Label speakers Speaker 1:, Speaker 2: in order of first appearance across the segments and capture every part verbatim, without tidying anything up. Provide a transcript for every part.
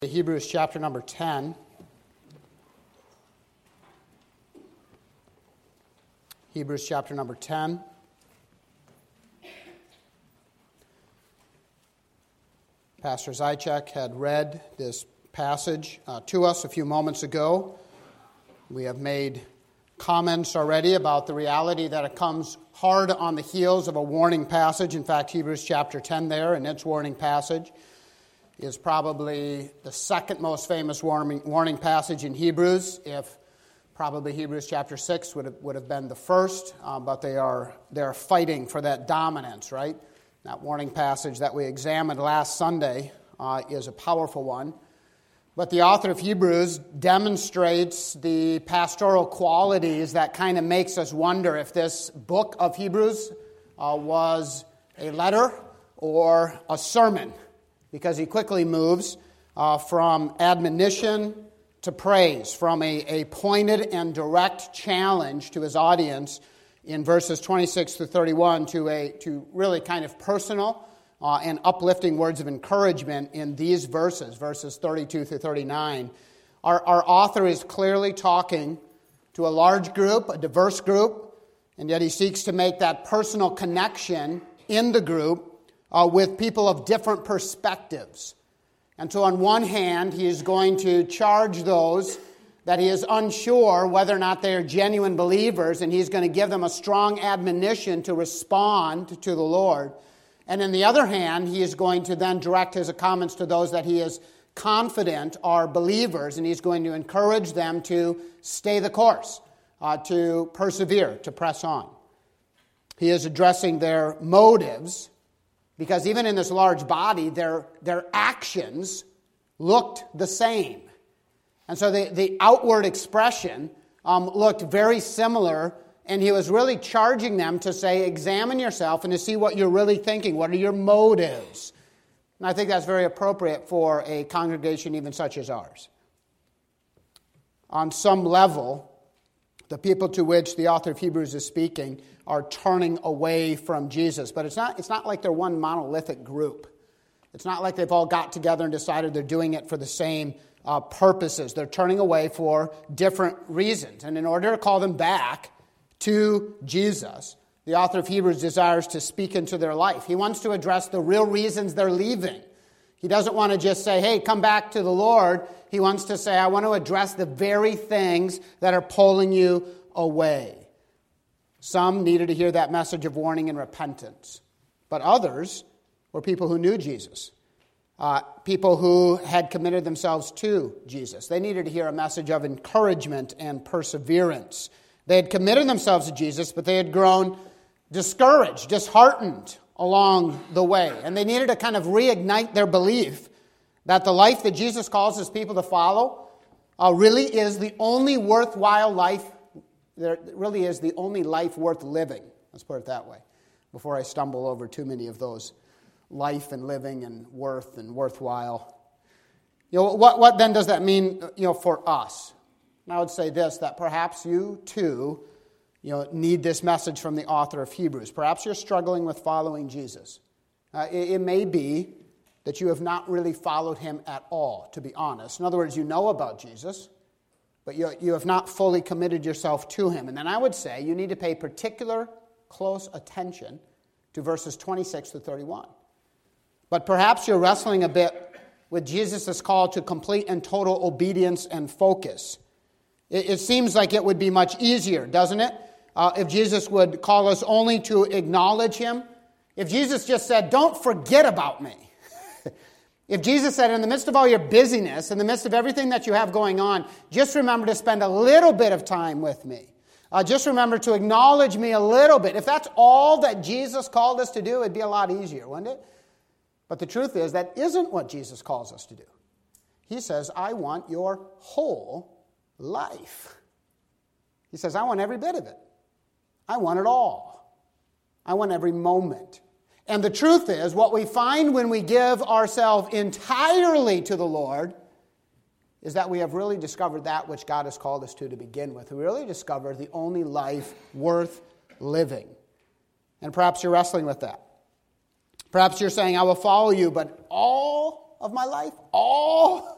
Speaker 1: Hebrews chapter number ten. Hebrews chapter number ten. Pastor Zychek had read this passage uh, to us a few moments ago. We have made comments already about the reality that it comes hard on the heels of a warning passage. In fact, Hebrews chapter ten there and its warning passage is probably the second most famous warning, warning passage in Hebrews, if probably Hebrews chapter six would have, would have been the first, uh, but they are they're fighting for that dominance, right? That warning passage that we examined last Sunday uh, is a powerful one. But the author of Hebrews demonstrates the pastoral qualities that kind of makes us wonder if this book of Hebrews uh, was a letter or a sermon, because he quickly moves uh, from admonition to praise, from a, a pointed and direct challenge to his audience in verses twenty-six to thirty-one to a to really kind of personal uh, and uplifting words of encouragement in these verses, verses thirty-two through thirty-nine. Our, our author is clearly talking to a large group, a diverse group, and yet he seeks to make that personal connection in the group Uh, with people of different perspectives. And so on one hand, he is going to charge those that he is unsure whether or not they are genuine believers, and he's going to give them a strong admonition to respond to the Lord. And on the other hand, he is going to then direct his comments to those that he is confident are believers, and he's going to encourage them to stay the course, uh, to persevere, to press on. He is addressing their motives, because even in this large body, their, their actions looked the same. And so the, the outward expression um, looked very similar, and he was really charging them to say, examine yourself and to see what you're really thinking. What are your motives? And I think that's very appropriate for a congregation even such as ours. On some level, the people to which the author of Hebrews is speaking are turning away from Jesus. But it's not, it's not like they're one monolithic group. It's not like they've all got together and decided they're doing it for the same uh, purposes. They're turning away for different reasons. And in order to call them back to Jesus, the author of Hebrews desires to speak into their life. He wants to address the real reasons they're leaving. He doesn't want to just say, hey, come back to the Lord. He wants to say, I want to address the very things that are pulling you away. Some needed to hear that message of warning and repentance. But others were people who knew Jesus. Uh, people who had committed themselves to Jesus. They needed to hear a message of encouragement and perseverance. They had committed themselves to Jesus, but they had grown discouraged, disheartened along the way. And they needed to kind of reignite their belief that the life that Jesus calls his people to follow uh, really is the only worthwhile life. There really is the only life worth living. Let's put it that way, before I stumble over too many of those life and living and worth and worthwhile. You know, what, what then does that mean, you know, for us? And I would say this, that perhaps you too, you know, need this message from the author of Hebrews. Perhaps you're struggling with following Jesus. Uh, it, it may be that you have not really followed him at all, to be honest. In other words, you know about Jesus, but you, you have not fully committed yourself to him. And then I would say you need to pay particular close attention to verses twenty-six to thirty-one. But perhaps you're wrestling a bit with Jesus' call to complete and total obedience and focus. It, it seems like it would be much easier, doesn't it? Uh, if Jesus would call us only to acknowledge him. If Jesus just said, don't forget about me. If Jesus said, in the midst of all your busyness, in the midst of everything that you have going on, just remember to spend a little bit of time with me. Uh, just remember to acknowledge me a little bit. If that's all that Jesus called us to do, it'd be a lot easier, wouldn't it? But the truth is, that isn't what Jesus calls us to do. He says, I want your whole life. He says, I want every bit of it. I want it all. I want every moment. And the truth is, what we find when we give ourselves entirely to the Lord is that we have really discovered that which God has called us to to begin with. We really discover the only life worth living. And perhaps you're wrestling with that. Perhaps you're saying, I will follow you, but all of my life, all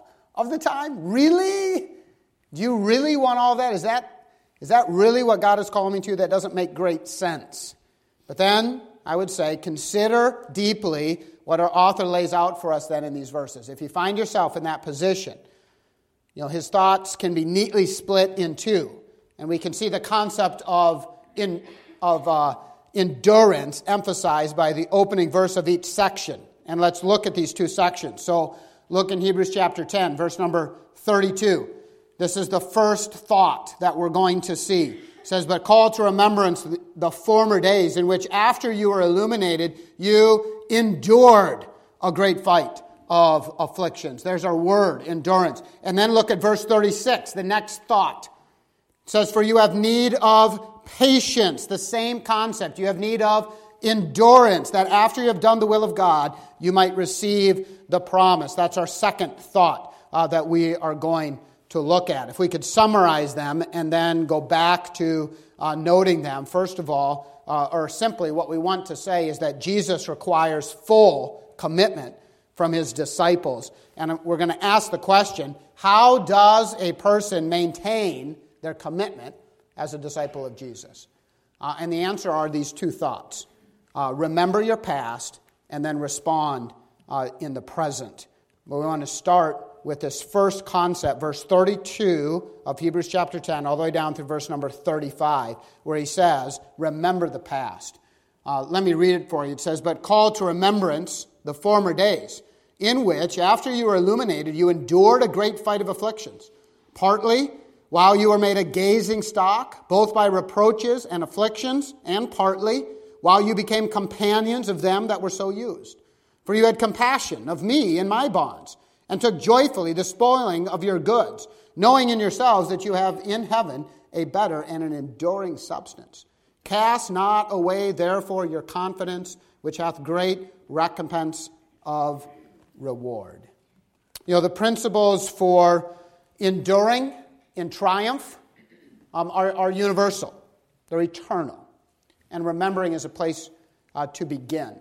Speaker 1: of the time? Really? Do you really want all that? Is that, is that really what God is calling me to? That doesn't make great sense. But then, I would say, consider deeply what our author lays out for us then in these verses. If you find yourself in that position, you know, his thoughts can be neatly split in two. And we can see the concept of, in, of uh, endurance emphasized by the opening verse of each section. And let's look at these two sections. So look in Hebrews chapter ten, verse number thirty-two. This is the first thought that we're going to see. It says, but call to remembrance the former days in which after you were illuminated, you endured a great fight of afflictions. There's our word, endurance. And then look at verse thirty-six, the next thought. It says, for you have need of patience, the same concept. You have need of endurance, that after you have done the will of God, you might receive the promise. That's our second thought uh, that we are going to look at. If we could summarize them and then go back to uh, noting them, first of all, uh, or simply what we want to say is that Jesus requires full commitment from his disciples. And we're going to ask the question, how does a person maintain their commitment as a disciple of Jesus? Uh, and the answer are these two thoughts. Uh, remember your past and then respond uh, in the present. But we want to start with this first concept, verse thirty-two of Hebrews chapter ten, all the way down through verse number thirty-five, where he says, remember the past. Uh, let me read it for you. It says, but call to remembrance the former days, in which, after you were illuminated, you endured a great fight of afflictions, partly while you were made a gazing stock, both by reproaches and afflictions, and partly while you became companions of them that were so used. For you had compassion of me in my bonds, and took joyfully the spoiling of your goods, knowing in yourselves that you have in heaven a better and an enduring substance. Cast not away, therefore, your confidence, which hath great recompense of reward. You know, the principles for enduring in triumph um, are, are universal. They're eternal. And remembering is a place uh, to begin.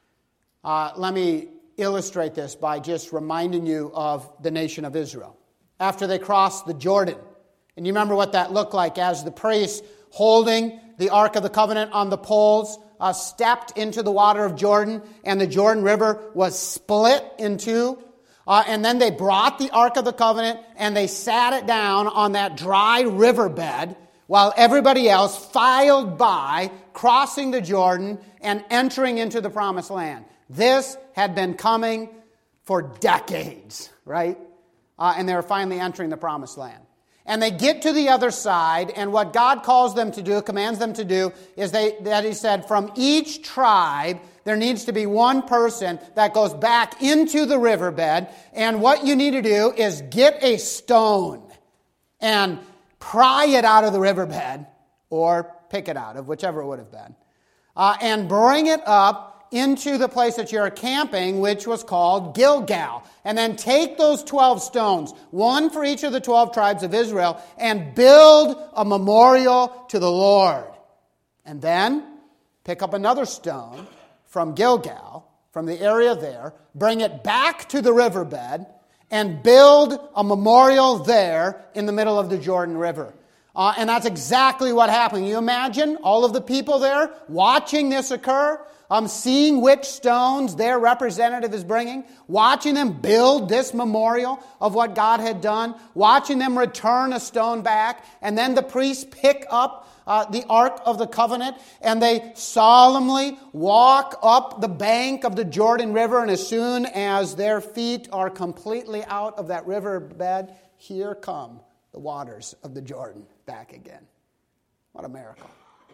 Speaker 1: Uh, let me illustrate this by just reminding you of the nation of Israel. After they crossed the Jordan, and you remember what that looked like as the priests holding the Ark of the Covenant on the poles uh, stepped into the water of Jordan, and the Jordan River was split in two. Uh, and then they brought the Ark of the Covenant, and they sat it down on that dry riverbed, while everybody else filed by, crossing the Jordan and entering into the Promised Land. This had been coming for decades, right? Uh, and they were finally entering the Promised Land. And they get to the other side, and what God calls them to do, commands them to do, is they, that he said, from each tribe, there needs to be one person that goes back into the riverbed, and what you need to do is get a stone and pry it out of the riverbed, or pick it out of, whichever it would have been, uh, and bring it up into the place that you're camping, which was called Gilgal. And then take those twelve stones, one for each of the twelve tribes of Israel, and build a memorial to the Lord. And then pick up another stone from Gilgal, from the area there, bring it back to the riverbed, and build a memorial there in the middle of the Jordan River. Uh, and that's exactly what happened. You imagine all of the people there watching this occur, um, seeing which stones their representative is bringing, watching them build this memorial of what God had done, watching them return a stone back, and then the priests pick up uh, the Ark of the Covenant, and they solemnly walk up the bank of the Jordan River, and as soon as their feet are completely out of that riverbed, here come the waters of the Jordan back again. What a miracle.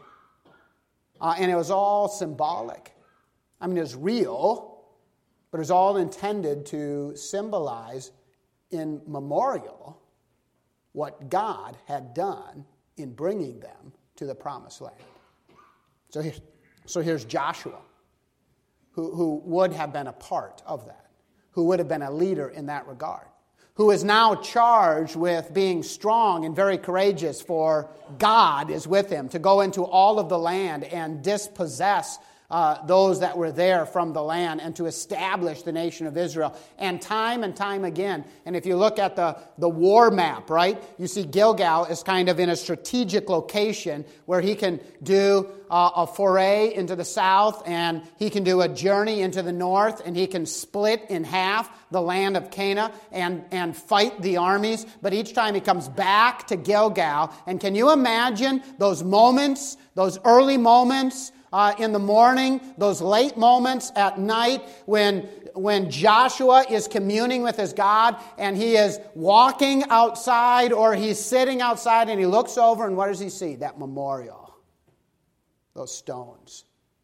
Speaker 1: Uh, and it was all symbolic. I mean, it was real, but it was all intended to symbolize in memorial what God had done in bringing them to the Promised Land. So, here, so here's Joshua, who, who would have been a part of that, who would have been a leader in that regard, who is now charged with being strong and very courageous, for God is with him to go into all of the land and dispossess uh, those that were there from the land and to establish the nation of Israel. And time and time again, and if you look at the, the war map, right, you see Gilgal is kind of in a strategic location where he can do uh, a foray into the south, and he can do a journey into the north, and he can split in half the land of Canaan and, and fight the armies. But each time he comes back to Gilgal. And can you imagine those moments, those early moments uh, in the morning, those late moments at night when, when Joshua is communing with his God and he is walking outside or he's sitting outside and he looks over and what does he see? That memorial, those stones.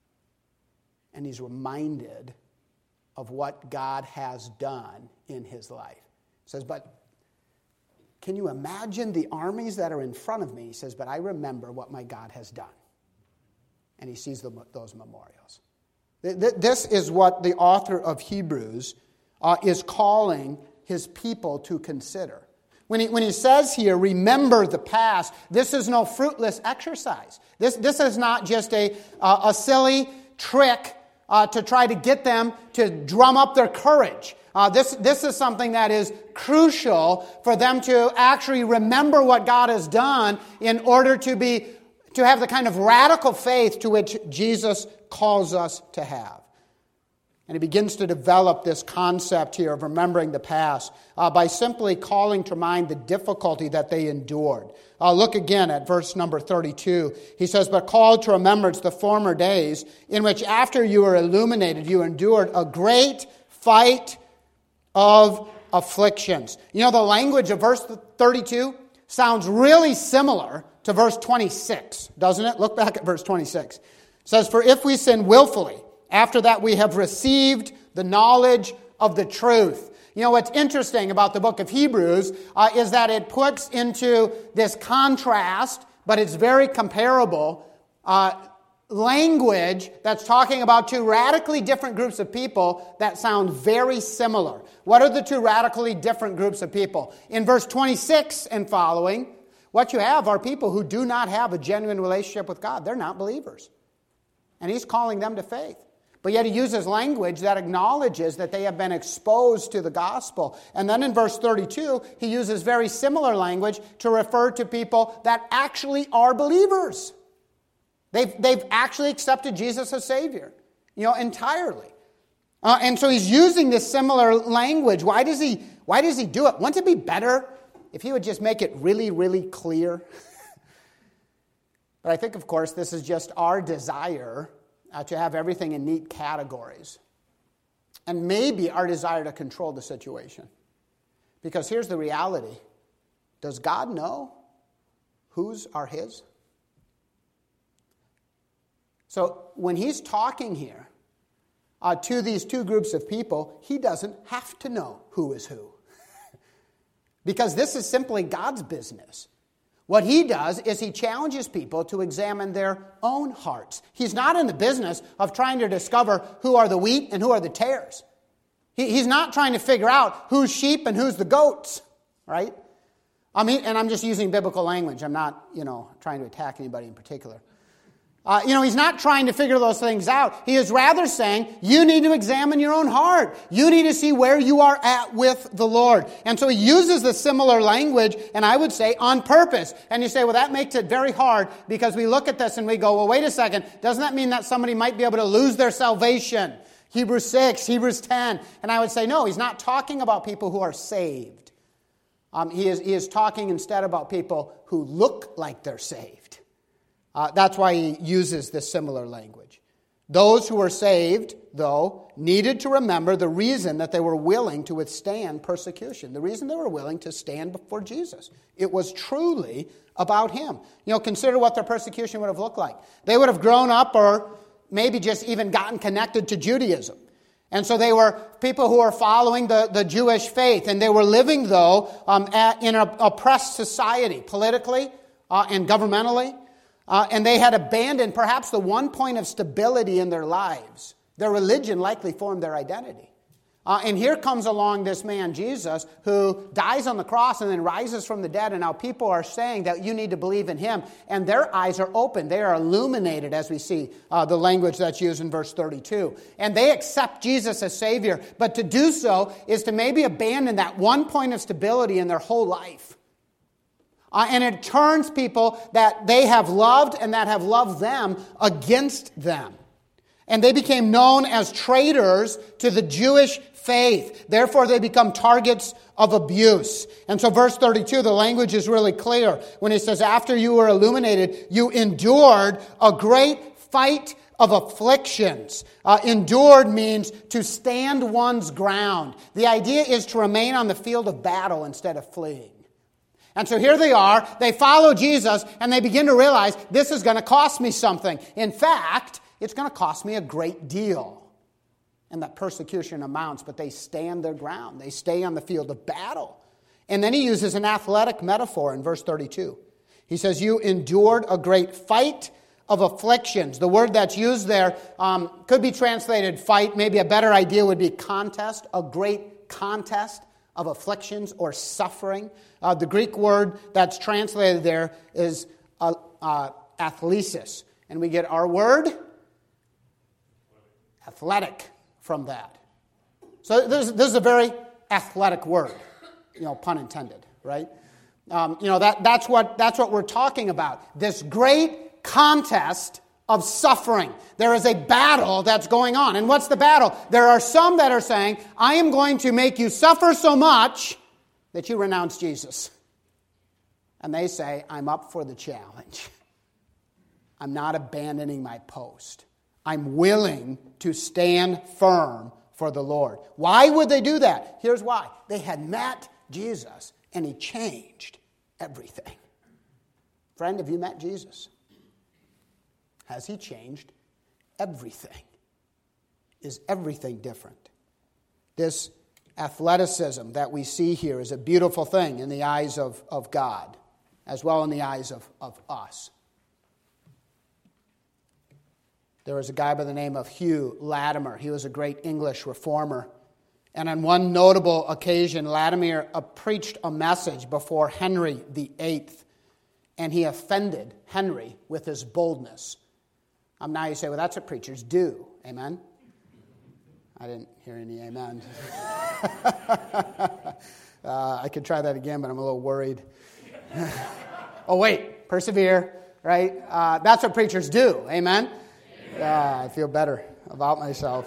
Speaker 1: And he's reminded of what God has done in his life. He says, but can you imagine the armies that are in front of me? He says, but I remember what my God has done. And he sees the, those memorials. This is what the author of Hebrews uh, is calling his people to consider. When he, when he says here, remember the past, this is no fruitless exercise. This, this is not just a, uh, a silly trick Uh, to try to get them to drum up their courage. Uh, this, this is something that is crucial for them to actually remember what God has done in order to be to have the kind of radical faith to which Jesus calls us to have. And he begins to develop this concept here of remembering the past uh, by simply calling to mind the difficulty that they endured. Uh, look again at verse number thirty-two. He says, but call to remembrance the former days in which after you were illuminated, you endured a great fight of afflictions. You know, the language of verse thirty-two sounds really similar to verse twenty-six, doesn't it? Look back at verse twenty-six. It says, for if we sin willfully, after that we have received the knowledge of the truth. You know, what's interesting about the book of Hebrews uh, is that it puts into this contrast, but it's very comparable, uh, language that's talking about two radically different groups of people that sound very similar. What are the two radically different groups of people? In verse twenty-six and following, what you have are people who do not have a genuine relationship with God. They're not believers. And he's calling them to faith. But yet he uses language that acknowledges that they have been exposed to the gospel. And then in verse thirty-two, he uses very similar language to refer to people that actually are believers. They've, they've actually accepted Jesus as Savior, you know, entirely. Uh, and so he's using this similar language. Why does he, why does he do it? Wouldn't it be better if he would just make it really, really clear? But I think, of course, this is just our desire Uh, to have everything in neat categories. And maybe our desire to control the situation. Because here's the reality. Does God know whose are his? So when he's talking here uh, to these two groups of people, he doesn't have to know who is who. Because this is simply God's business. What he does is he challenges people to examine their own hearts. He's not in the business of trying to discover who are the wheat and who are the tares. He, he's not trying to figure out who's sheep and who's the goats, right? I mean, and I'm just using biblical language. I'm not, you know, trying to attack anybody in particular. Uh, you know, he's not trying to figure those things out. He is rather saying, you need to examine your own heart. You need to see where you are at with the Lord. And so he uses the similar language, and I would say on purpose. And you say, well, that makes it very hard because we look at this and we go, well, wait a second. Doesn't that mean that somebody might be able to lose their salvation? Hebrews six, Hebrews ten. And I would say, no, he's not talking about people who are saved. Um, he is, he is talking instead about people who look like they're saved. Uh, that's why he uses this similar language. Those who were saved, though, needed to remember the reason that they were willing to withstand persecution. The reason they were willing to stand before Jesus. It was truly about him. You know, consider what their persecution would have looked like. They would have grown up or maybe just even gotten connected to Judaism. And so they were people who were following the, the Jewish faith. And they were living, though, um, at, in an oppressed society, politically uh, and governmentally. Uh, and they had abandoned perhaps the one point of stability in their lives. Their religion likely formed their identity. Uh, and here comes along this man, Jesus, who dies on the cross and then rises from the dead. And now people are saying that you need to believe in him. And their eyes are open. They are illuminated, as we see uh, the language that's used in verse thirty-two. And they accept Jesus as Savior. But to do so is to maybe abandon that one point of stability in their whole life. Uh, and it turns people that they have loved and that have loved them against them. And they became known as traitors to the Jewish faith. Therefore, they become targets of abuse. And so verse thirty-two, the language is really clear. When he says, after you were illuminated, you endured a great fight of afflictions. Uh, endured means to stand one's ground. The idea is to remain on the field of battle instead of fleeing. And so here they are. They follow Jesus, and they begin to realize this is going to cost me something. In fact, it's going to cost me a great deal. And that persecution amounts, but they stand their ground. They stay on the field of battle. And then he uses an athletic metaphor in verse thirty-two. He says, you endured a great fight of afflictions. The word that's used there um, could be translated fight. Maybe a better idea would be contest, a great contest of afflictions or suffering. Uh, the Greek word that's translated there is uh, uh, athlesis. And we get our word athletic from that. So this, this is a very athletic word, you know, pun intended, right? Um, you know, that, that's what that's what we're talking about. This great contest of suffering. There is a battle that's going on. And what's the battle? There are some that are saying, I am going to make you suffer so much that you renounce Jesus. And they say, I'm up for the challenge. I'm not abandoning my post. I'm willing to stand firm for the Lord. Why would they do that? Here's why. They had met Jesus, and he changed everything. Friend, have you met Jesus? Has he changed everything? Is everything different? This athleticism that we see here is a beautiful thing in the eyes of, of God, as well in the eyes of, of us. There was a guy by the name of Hugh Latimer. He was a great English reformer. And on one notable occasion, Latimer uh, preached a message before Henry the Eighth, and he offended Henry with his boldness. Um, now you say, well, that's what preachers do. Amen? I didn't hear any amen. uh, I could try that again, but I'm a little worried. Oh, wait. Persevere, right? Uh, that's what preachers do. Amen? Uh, I feel better about myself.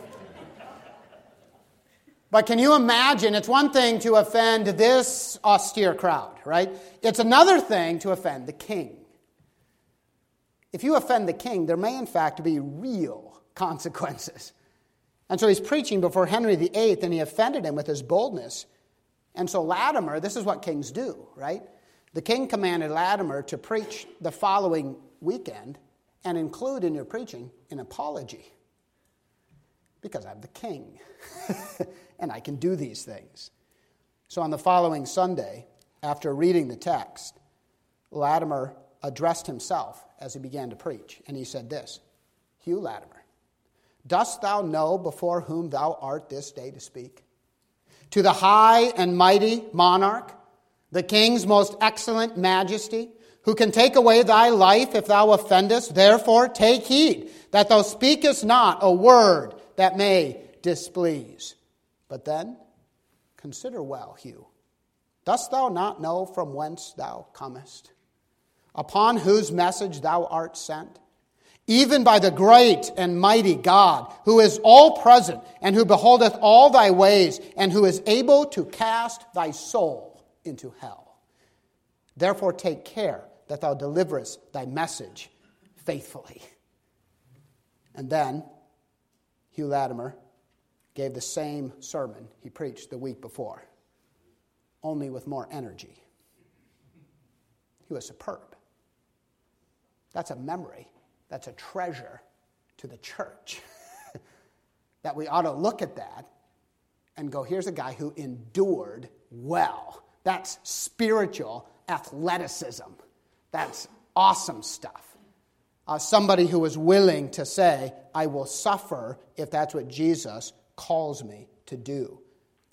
Speaker 1: But can you imagine, it's one thing to offend this austere crowd, right? It's another thing to offend the king. If you offend the king, there may in fact be real consequences. And so he's preaching before Henry the Eighth, and he offended him with his boldness. And so Latimer, this is what kings do, right? The king commanded Latimer to preach the following weekend and include in your preaching an apology. Because I'm the king, and I can do these things. So on the following Sunday, after reading the text, Latimer addressed himself as he began to preach, and he said this, Hugh Latimer, dost thou know before whom thou art this day to speak? To the high and mighty monarch, the king's most excellent majesty, who can take away thy life if thou offendest. Therefore take heed that thou speakest not a word that may displease. But then, consider well, Hugh. Dost thou not know from whence thou comest? Upon whose message thou art sent? Even by the great and mighty God, who is all present, and who beholdeth all thy ways, and who is able to cast thy soul into hell. Therefore take care that thou deliverest thy message faithfully. And then Hugh Latimer gave the same sermon he preached the week before, only with more energy. He was superb. That's a memory. That's a treasure to the church. That we ought to look at that and go, here's a guy who endured well. That's spiritual athleticism. That's awesome stuff. Uh, somebody who was willing to say, I will suffer if that's what Jesus calls me to do.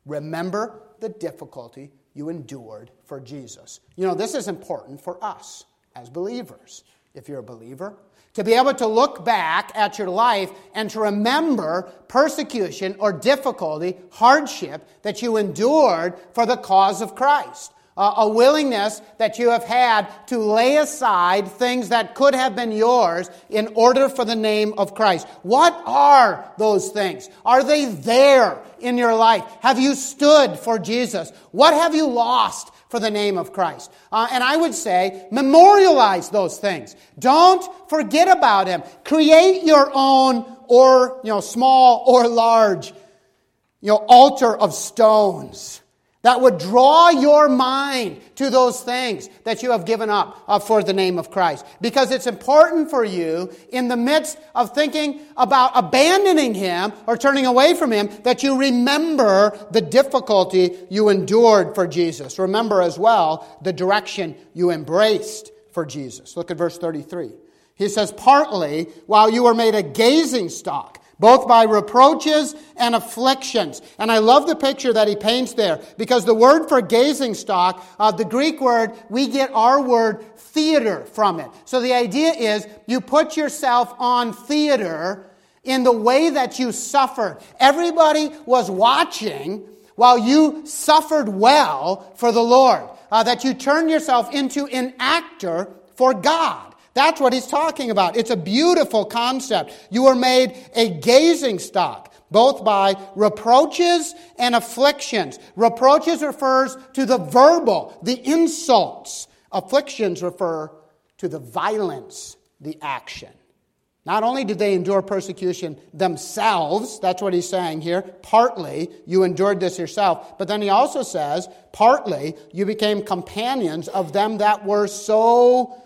Speaker 1: Remember the difficulty you endured for Jesus. You know, this is important for us as believers. If you're a believer, to be able to look back at your life and to remember persecution or difficulty, hardship that you endured for the cause of Christ. Uh, a willingness that you have had to lay aside things that could have been yours in order for the name of Christ. What are those things? Are they there in your life? Have you stood for Jesus? What have you lost for the name of Christ? Uh, and I would say, memorialize those things. Don't forget about Him. Create your own, or, you know, small or large, you know, altar of stones that would draw your mind to those things that you have given up uh, for the name of Christ. Because it's important for you, in the midst of thinking about abandoning Him or turning away from Him, that you remember the difficulty you endured for Jesus. Remember as well the direction you embraced for Jesus. Look at verse thirty-three. He says, partly while you were made a gazing stock, both by reproaches and afflictions. And I love the picture that he paints there, because the word for gazing stock, uh, the Greek word, we get our word theater from it. So the idea is you put yourself on theater in the way that you suffered. Everybody was watching while you suffered well for the Lord. Uh, that you turn yourself into an actor for God. That's what he's talking about. It's a beautiful concept. You were made a gazing stock, both by reproaches and afflictions. Reproaches refers to the verbal, the insults. Afflictions refer to the violence, the action. Not only did they endure persecution themselves, that's what he's saying here, partly you endured this yourself, but then he also says, partly you became companions of them that were so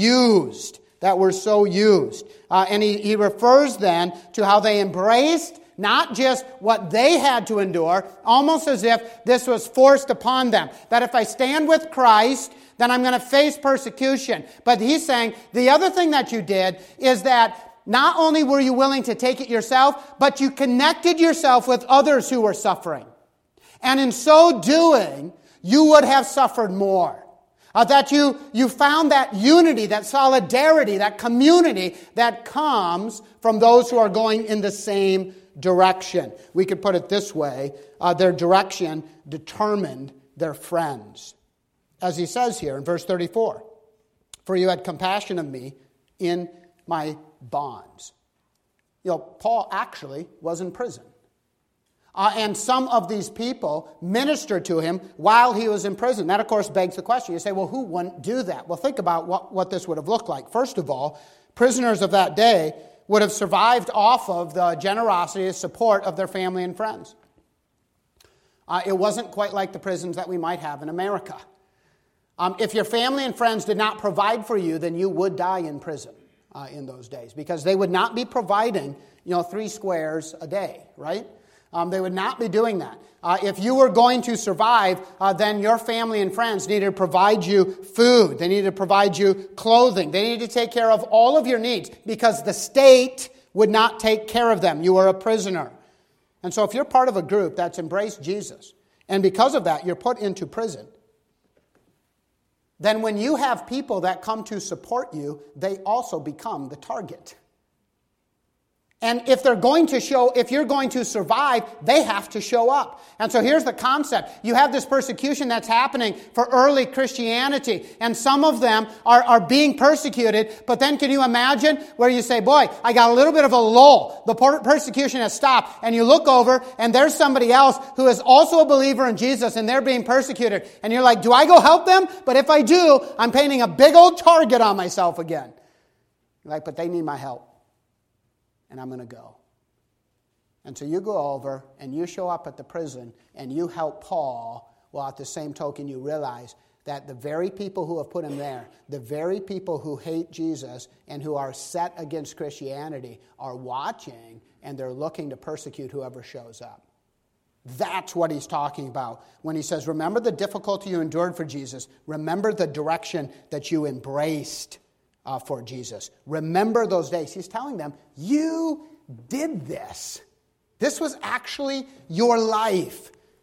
Speaker 1: used, that were so used. Uh, and he, he refers then to how they embraced not just what they had to endure, almost as if this was forced upon them. That if I stand with Christ, then I'm going to face persecution. But he's saying the other thing that you did is that not only were you willing to take it yourself, but you connected yourself with others who were suffering. And in so doing, you would have suffered more. Uh, that you, you found that unity, that solidarity, that community that comes from those who are going in the same direction. We could put it this way, uh, their direction determined their friends. As he says here in verse thirty-four, for you had compassion of me in my bonds. You know, Paul actually was in prison. Uh, and some of these people ministered to him while he was in prison. That, of course, begs the question. You say, well, who wouldn't do that? Well, think about what, what this would have looked like. First of all, prisoners of that day would have survived off of the generosity and support of their family and friends. Uh, it wasn't quite like the prisons that we might have in America. Um, if your family and friends did not provide for you, then you would die in prison uh, in those days, because they would not be providing, you know, three squares a day, right? Um, they would not be doing that. Uh, if you were going to survive, uh, then your family and friends needed to provide you food. They needed to provide you clothing. They needed to take care of all of your needs, because the state would not take care of them. You were a prisoner. And so if you're part of a group that's embraced Jesus, and because of that you're put into prison, then when you have people that come to support you, they also become the target. And if they're going to show, if you're going to survive, they have to show up. And so here's the concept. You have this persecution that's happening for early Christianity. And some of them are, are being persecuted. But then can you imagine where you say, boy, I got a little bit of a lull. The persecution has stopped. And you look over and there's somebody else who is also a believer in Jesus and they're being persecuted. And you're like, do I go help them? But if I do, I'm painting a big old target on myself again. You're like, but they need my help. And I'm going to go. And so you go over and you show up at the prison and you help Paul, while at the same token you realize that the very people who have put him there, the very people who hate Jesus and who are set against Christianity are watching, and they're looking to persecute whoever shows up. That's what he's talking about when he says, remember the difficulty you endured for Jesus. Remember the direction that you embraced Uh, for Jesus. Remember those days. He's telling them, you did this. This was actually your life.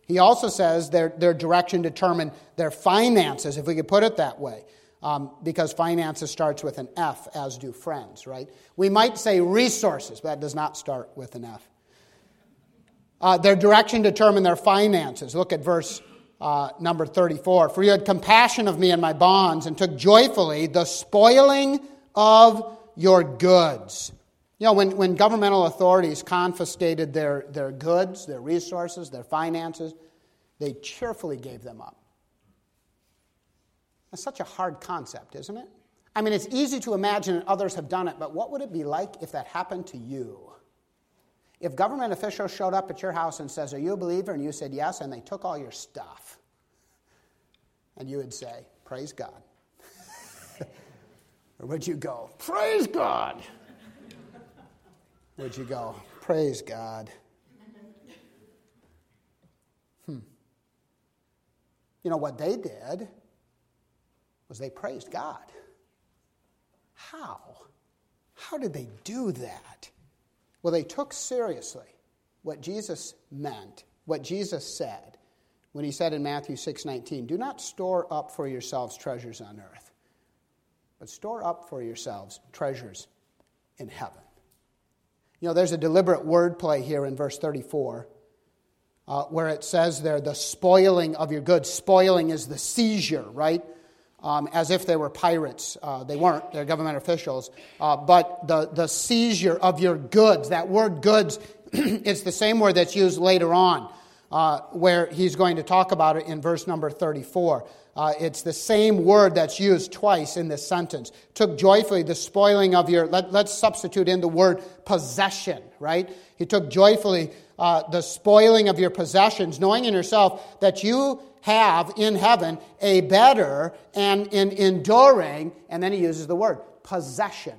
Speaker 1: He also says their, their direction determined their finances, if we could put it that way, um, because finances starts with an F, as do friends, right? We might say resources, but that does not start with an F. Uh, their direction determined their finances. Look at verse uh, number thirty-four. For you had compassion of me and my bonds, and took joyfully the spoiling of your goods. You know, when, when governmental authorities confiscated their, their goods, their resources, their finances, they cheerfully gave them up. That's such a hard concept, isn't it? I mean, it's easy to imagine that others have done it, but what would it be like if that happened to you? If government officials showed up at your house and says, are you a believer? And you said yes, and they took all your stuff. And you would say, praise God. Or would you go, praise God? Would you go, praise God? Hmm. You know, what they did was they praised God. How? How did they do that? Well, they took seriously what Jesus meant, what Jesus said, when he said in Matthew six nineteen, do not store up for yourselves treasures on earth, but store up for yourselves treasures in heaven. You know, there's a deliberate wordplay here in verse thirty-four, uh, where it says there, the spoiling of your goods. Spoiling is the seizure, right? Um, as if they were pirates. Uh, they weren't. They're government officials. Uh, but the, the seizure of your goods, that word goods, it's the same word that's used later on, uh, where he's going to talk about it in verse number thirty-four. Uh, it's the same word that's used twice in this sentence. Took joyfully the spoiling of your, let, let's substitute in the word possession, right? He took joyfully uh, the spoiling of your possessions, knowing in yourself that you have in heaven a better and in enduring, and then he uses the word possession.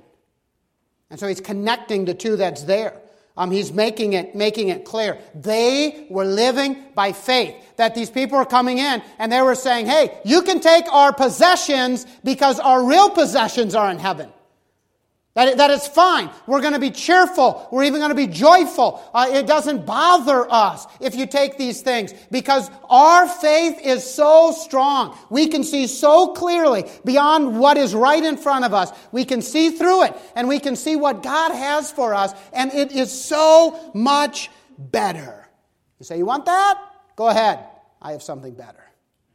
Speaker 1: And so he's connecting the two that's there. Um, he's making it making it clear. They were living by faith. That these people were coming in and they were saying, hey, you can take our possessions because our real possessions are in heaven. That, that it's fine. We're going to be cheerful. We're even going to be joyful. Uh, it doesn't bother us if you take these things because our faith is so strong. We can see so clearly beyond what is right in front of us. We can see through it and we can see what God has for us, and it is so much better. You say, you want that? Go ahead. I have something better.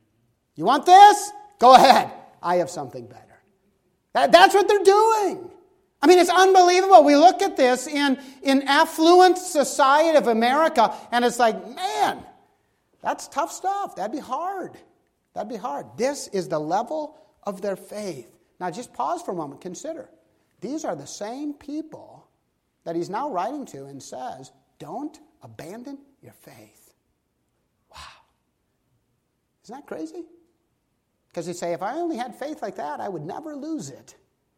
Speaker 1: You want this? Go ahead. I have something better. That, that's what they're doing. I mean, it's unbelievable. We look at this in, in affluent society of America, and it's like, man, that's tough stuff. That'd be hard. That'd be hard. This is the level of their faith. Now, just pause for a moment. Consider. These are the same people that he's now writing to and says, don't abandon your faith. Wow. Isn't that crazy? Because you say, if I only had faith like that, I would never lose it.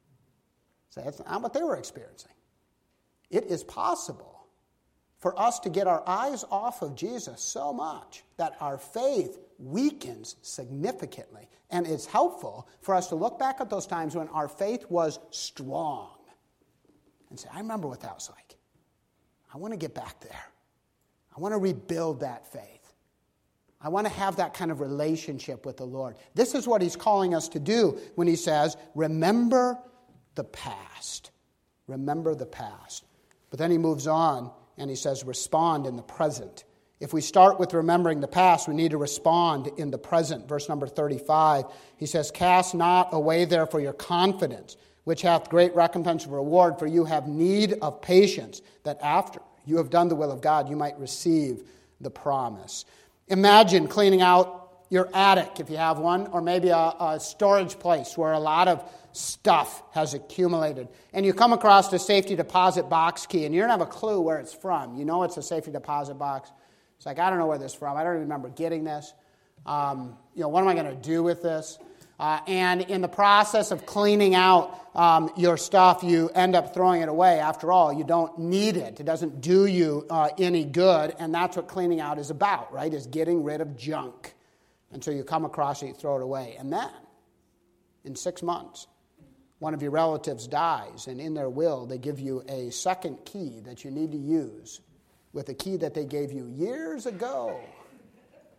Speaker 1: So that's not what they were experiencing. It is possible for us to get our eyes off of Jesus so much that our faith weakens significantly. And it's helpful for us to look back at those times when our faith was strong and say, I remember what that was like. I want to get back there. I want to rebuild that faith. I want to have that kind of relationship with the Lord. This is what he's calling us to do when he says, remember the past. Remember the past. But then he moves on and he says, respond in the present. If we start with remembering the past, we need to respond in the present. Verse number thirty-five, he says, cast not away therefore your confidence, which hath great recompense of reward, for you have need of patience, that after you have done the will of God, you might receive the promise. Imagine cleaning out your attic, if you have one, or maybe a, a storage place where a lot of stuff has accumulated. And you come across the safety deposit box key, and you don't have a clue where it's from. You know it's a safety deposit box. It's like, I don't know where this is from. I don't even remember getting this. Um, you know, what am I going to do with this? Uh, and in the process of cleaning out um, your stuff, you end up throwing it away. After all, you don't need it. It doesn't do you uh, any good, and that's what cleaning out is about, right? Is getting rid of junk. And so you come across it, you throw it away. And then, in six months, one of your relatives dies, and in their will, they give you a second key that you need to use with a key that they gave you years ago.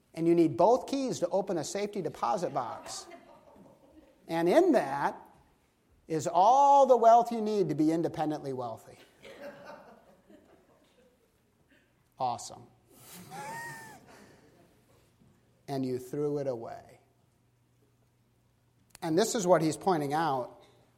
Speaker 1: And you need both keys to open a safety deposit box. And in that is all the wealth you need to be independently wealthy. Awesome. And you threw it away. And this is what he's pointing out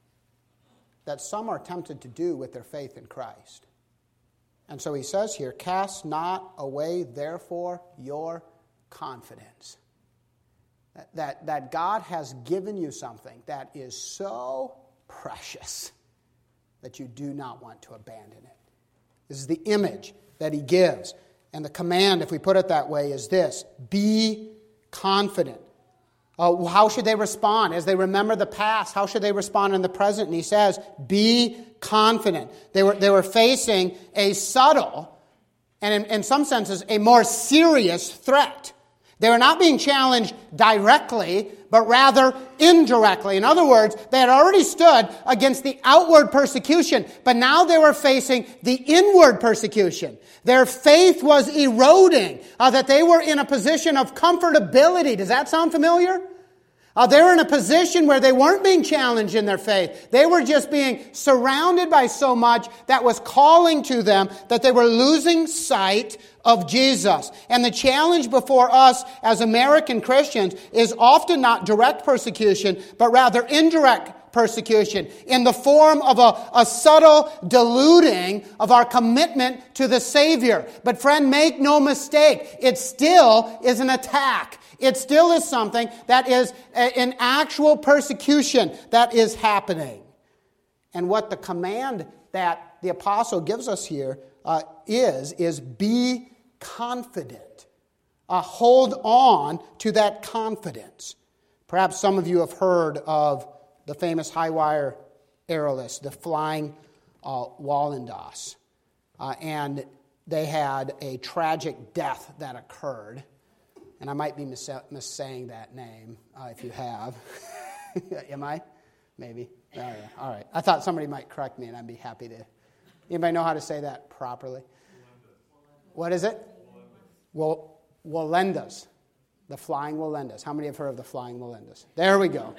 Speaker 1: that some are tempted to do with their faith in Christ. And so he says here, cast not away, therefore, your confidence. That, that, that God has given you something that is so precious that you do not want to abandon it. This is the image that he gives. And the command, if we put it that way, is this: be confident. Uh, how should they respond as they remember the past? How should they respond in the present? And he says, be confident. They were, they were facing a subtle and in, in some senses a more serious threat. They were not being challenged directly, but rather indirectly. In other words, they had already stood against the outward persecution, but now they were facing the inward persecution. Their faith was eroding, uh, that they were in a position of comfortability. Does that sound familiar? Uh, they were in a position where they weren't being challenged in their faith. They were just being surrounded by so much that was calling to them that they were losing sight of Jesus. And the challenge before us as American Christians is often not direct persecution, but rather indirect persecution in the form of a, a subtle diluting of our commitment to the Savior. But friend, make no mistake, it still is an attack. It still is something that is an actual persecution that is happening. And what the command that the apostle gives us here uh, is, is be confident. Uh, hold on to that confidence. Perhaps some of you have heard of the famous high-wire aerialist, the Flying uh, Wallendas. Uh, and they had a tragic death that occurred. And I might be mis- missaying that name, uh, if you have. Am I? Maybe. Oh, yeah. All right. I thought somebody might correct me, and I'd be happy to. Anybody know how to say that properly? What is it? Well, Wallendas. The Flying Wallendas. How many have heard of the Flying Wallendas? There we go.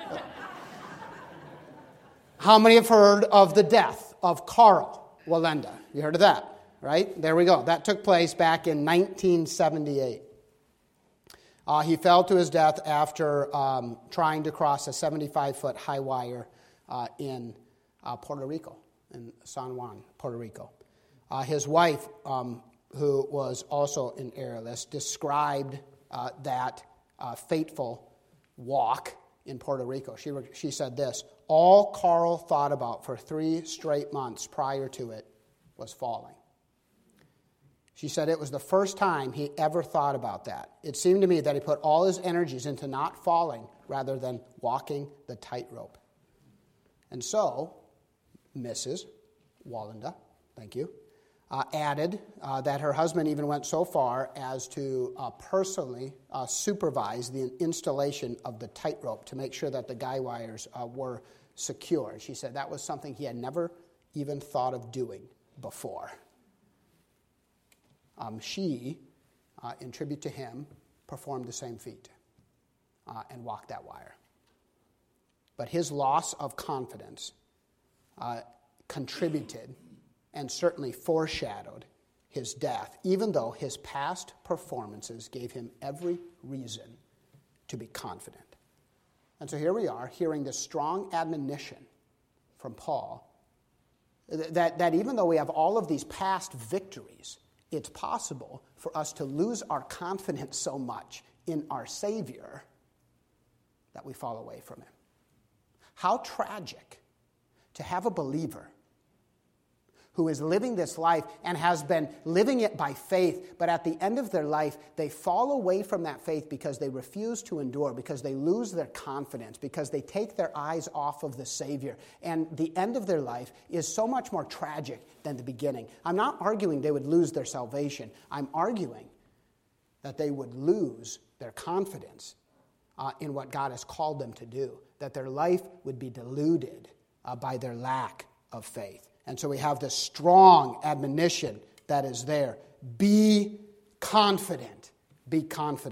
Speaker 1: How many have heard of the death of Karl Wallenda? You heard of that, right? There we go. That took place back in nineteen seventy-eight. Uh, he fell to his death after um, trying to cross a seventy-five foot high wire uh, in uh, Puerto Rico, in San Juan, Puerto Rico. Uh, his wife, um, who was also an aerialist, described uh, that uh, fateful walk in Puerto Rico. She, she said this: all Karl thought about for three straight months prior to it was falling. She said it was the first time he ever thought about that. It seemed to me that he put all his energies into not falling rather than walking the tightrope. And so, Missus Wallenda, thank you, uh, added uh, that her husband even went so far as to uh, personally uh, supervise the installation of the tightrope to make sure that the guy wires uh, were secure. She said that was something he had never even thought of doing before. Um, she, uh, in tribute to him, performed the same feat uh, and walked that wire. But his loss of confidence uh, contributed and certainly foreshadowed his death, even though his past performances gave him every reason to be confident. And so here we are, hearing this strong admonition from Paul that, that even though we have all of these past victories, it's possible for us to lose our confidence so much in our Savior that we fall away from him. How tragic to have a believer who is living this life and has been living it by faith, but at the end of their life, they fall away from that faith because they refuse to endure, because they lose their confidence, because they take their eyes off of the Savior. And the end of their life is so much more tragic than the beginning. I'm not arguing they would lose their salvation. I'm arguing that they would lose their confidence uh, in what God has called them to do, that their life would be diluted uh, by their lack of faith. And so we have this strong admonition that is there. Be confident. Be confident.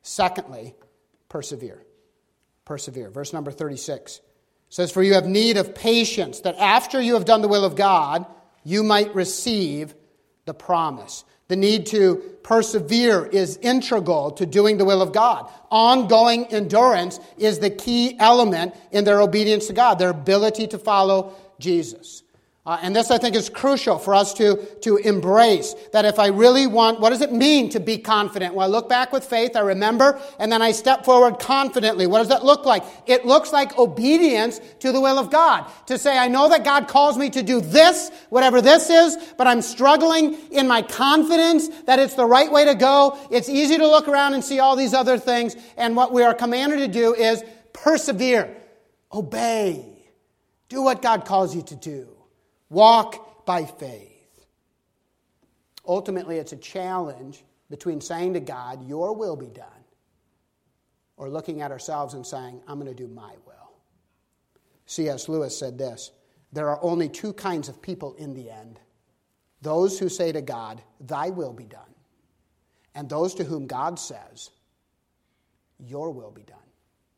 Speaker 1: Secondly, persevere. Persevere. Verse number thirty-six says, "For you have need of patience, that after you have done the will of God, you might receive the promise." The need to persevere is integral to doing the will of God. Ongoing endurance is the key element in their obedience to God, their ability to follow Jesus. Uh, and this, I think, is crucial for us to, to embrace. That if I really want, what does it mean to be confident? Well, I look back with faith, I remember, and then I step forward confidently. What does that look like? It looks like obedience to the will of God. To say, I know that God calls me to do this, whatever this is, but I'm struggling in my confidence that it's the right way to go. It's easy to look around and see all these other things. And what we are commanded to do is persevere. Obey. Do what God calls you to do. Walk by faith. Ultimately, it's a challenge between saying to God, your will be done, or looking at ourselves and saying, I'm going to do my will. C S Lewis said this, there are only two kinds of people in the end. Those who say to God, thy will be done, and those to whom God says, your will be done.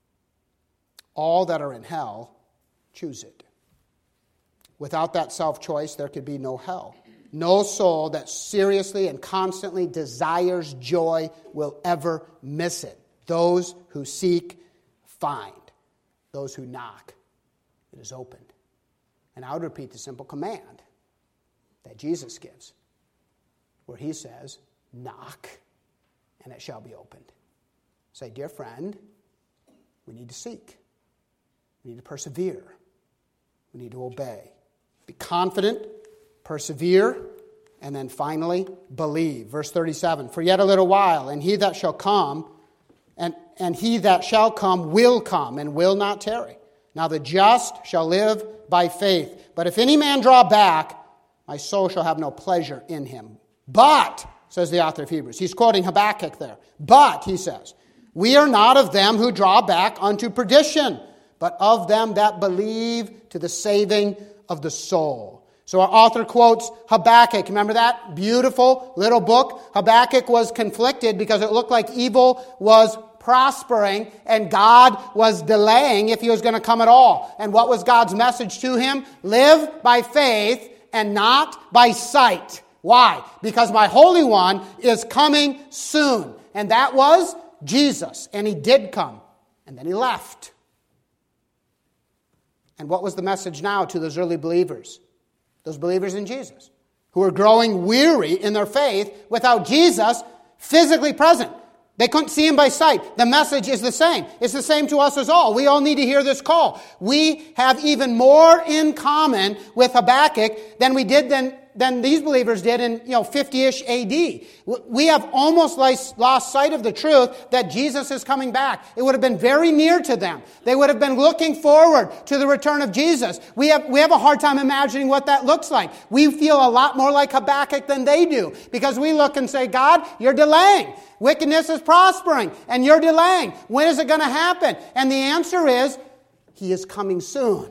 Speaker 1: All that are in hell choose it. Without that self-choice, there could be no hell. No soul that seriously and constantly desires joy will ever miss it. Those who seek, find. Those who knock, it is opened. And I would repeat the simple command that Jesus gives, where he says, knock, and it shall be opened. Say, dear friend, we need to seek. We need to persevere. We need to obey. Be confident, persevere, and then finally, believe. Verse thirty-seven, for yet a little while, and he that shall come, and, and he that shall come will come, and will not tarry. Now the just shall live by faith. But if any man draw back, my soul shall have no pleasure in him. But, says the author of Hebrews, he's quoting Habakkuk there. But, he says, we are not of them who draw back unto perdition, but of them that believe to the saving of the soul. So our author quotes Habakkuk. Remember that beautiful little book? Habakkuk was conflicted because it looked like evil was prospering and God was delaying if he was going to come at all. And what was God's message to him? Live by faith and not by sight. Why? Because my Holy One is coming soon. And that was Jesus. And he did come. And then he left. And what was the message now to those early believers? Those believers in Jesus, who were growing weary in their faith without Jesus physically present. They couldn't see him by sight. The message is the same. It's the same to us as all. We all need to hear this call. We have even more in common with Habakkuk than we did than, than these believers did in, you know, fifty-ish A D. We have almost lost sight of the truth that Jesus is coming back. It would have been very near to them. They would have been looking forward to the return of Jesus. We have, we have a hard time imagining what that looks like. We feel a lot more like Habakkuk than they do because we look and say, God, you're delaying. Wickedness is prospering, and you're delaying. When is it going to happen? And the answer is, he is coming soon.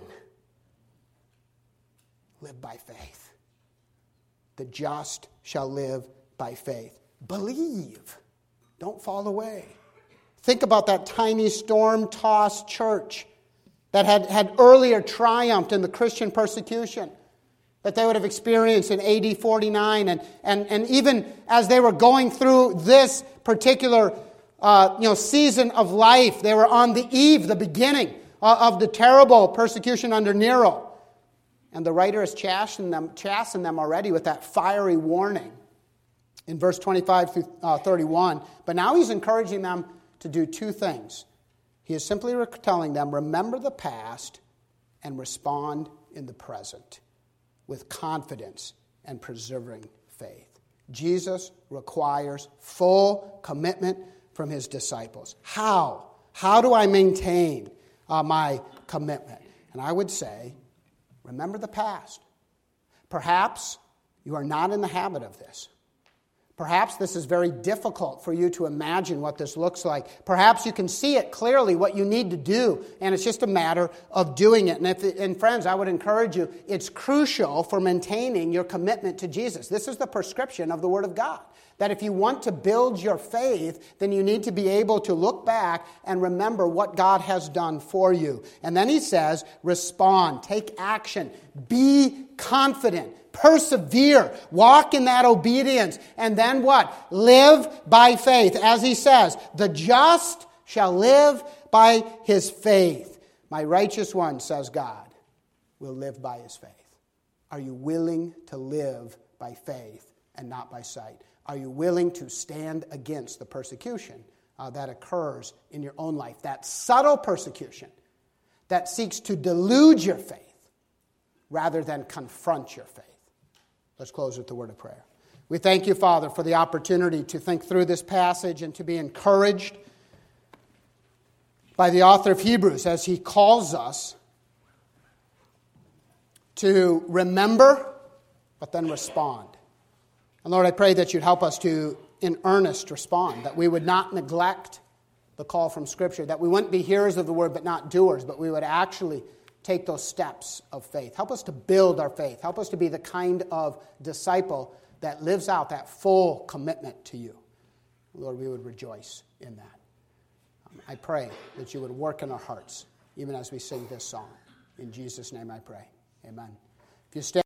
Speaker 1: Live by faith. The just shall live by faith. Believe. Don't fall away. Think about that tiny storm-tossed church that had, had earlier triumphed in the Christian persecution that they would have experienced in A D forty-nine. And, and, and even as they were going through this particular uh, you know, season of life, they were on the eve, the beginning uh, of the terrible persecution under Nero. And the writer is chastening them, chastening them already with that fiery warning in verse twenty-five through thirty-one. But now he's encouraging them to do two things. He is simply telling them, remember the past and respond in the present with confidence and persevering faith. Jesus requires full commitment from his disciples. How? How do I maintain uh, my commitment? And I would say, remember the past. Perhaps you are not in the habit of this. Perhaps this is very difficult for you to imagine what this looks like. Perhaps you can see it clearly, what you need to do, and it's just a matter of doing it. And, if, and friends, I would encourage you, it's crucial for maintaining your commitment to Jesus. This is the prescription of the Word of God, That if you want to build your faith, then you need to be able to look back and remember what God has done for you. And then he says, respond, take action, be confident, persevere, walk in that obedience. And then what? Live by faith. As he says, the just shall live by his faith. My righteous one, says God, will live by his faith. Are you willing to live by faith and not by sight? Are you willing to stand against the persecution uh, that occurs in your own life? That subtle persecution that seeks to delude your faith rather than confront your faith. Let's close with the word of prayer. We thank you, Father, for the opportunity to think through this passage and to be encouraged by the author of Hebrews as he calls us to remember, but then respond. And Lord, I pray that you'd help us to, in earnest, respond, that we would not neglect the call from Scripture, that we wouldn't be hearers of the word but not doers, but we would actually take those steps of faith. Help us to build our faith. Help us to be the kind of disciple that lives out that full commitment to you. Lord, we would rejoice in that. Um, I pray that you would work in our hearts, even as we sing this song. In Jesus' name I pray. Amen. If you stay